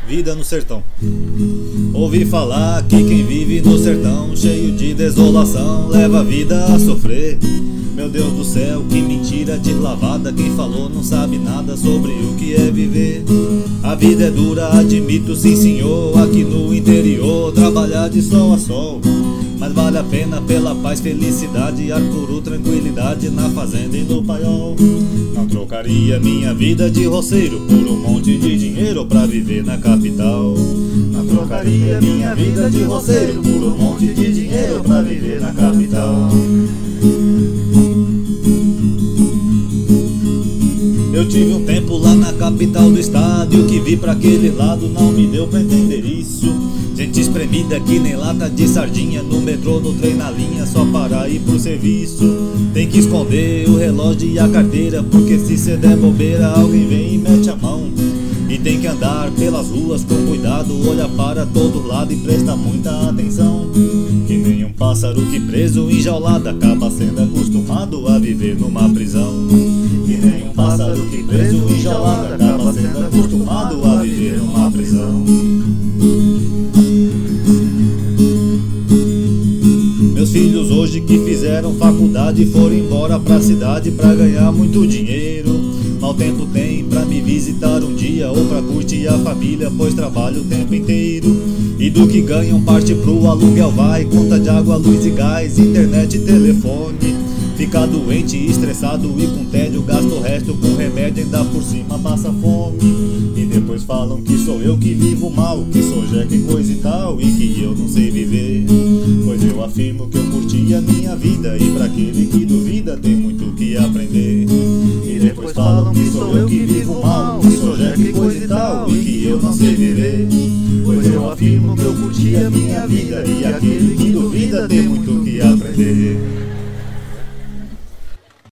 Vida no sertão. Ouvi falar que quem vive no sertão, cheio de desolação, leva a vida a sofrer. Meu Deus do céu, que mentira de lavada. Quem falou não sabe nada sobre o que é viver. A vida é dura, admito, sim senhor. Aqui no interior, trabalhar de sol a sol, mas vale a pena pela paz, felicidade, ar puro, tranquilidade na fazenda e no paiol. Não trocaria minha vida de roceiro por um monte de dinheiro pra viver na capital. Não trocaria minha vida de roceiro por um monte de dinheiro pra viver na capital. Eu tive um tempo lá na capital do estado e o que vi pra aquele lado não me deu pra entender isso. Gente espremida que nem lata de sardinha, no metrô, no trem, na linha, só para ir pro serviço. Tem que esconder o relógio e a carteira, porque se cê der bobeira alguém vem e mete a mão. E tem que andar pelas ruas com cuidado, olha para todo lado e presta muita atenção. Que nem um pássaro que preso enjaulado acaba sendo acostumado a viver numa prisão. Que nem um pássaro que preso enjaulado acaba sendo acostumado a viver numa prisão. Meus filhos hoje que fizeram faculdade foram embora pra cidade pra ganhar muito dinheiro. Mal tempo tem pra me visitar um dia ou pra curtir a família, pois trabalho o tempo inteiro. E do que ganham parte pro aluguel vai, conta de água, luz e gás, internet e telefone. Fica doente, estressado e com tédio, gasta o resto com remédio, ainda por cima passa fome. E depois falam que sou eu que vivo mal, que sou jeque, coisa e tal, e que eu não sei viver. Pois eu afirmo que eu curti a minha vida, e pra aquele que duvida tem muito o que aprender. E depois falam que sou eu que vivo mal, que sou jeque, coisa e tal, e que eu não sei viver. Pois eu afirmo que eu curti a minha vida, e aquele que duvida tem muito o que aprender.